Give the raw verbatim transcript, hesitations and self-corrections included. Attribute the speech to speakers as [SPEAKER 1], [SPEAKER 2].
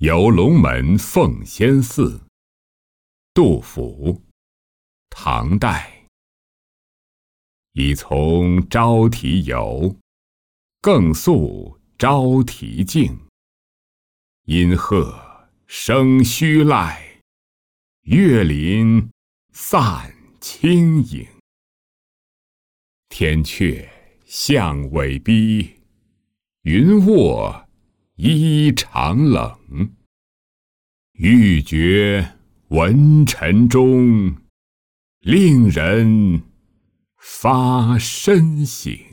[SPEAKER 1] 游龙门奉先寺。杜甫，唐代。已从招提游，更宿招提径。阴鹤生虚赖，月临散清影。天阙向尾逼，云卧衣长冷。欲绝文尘中，令人发身醒。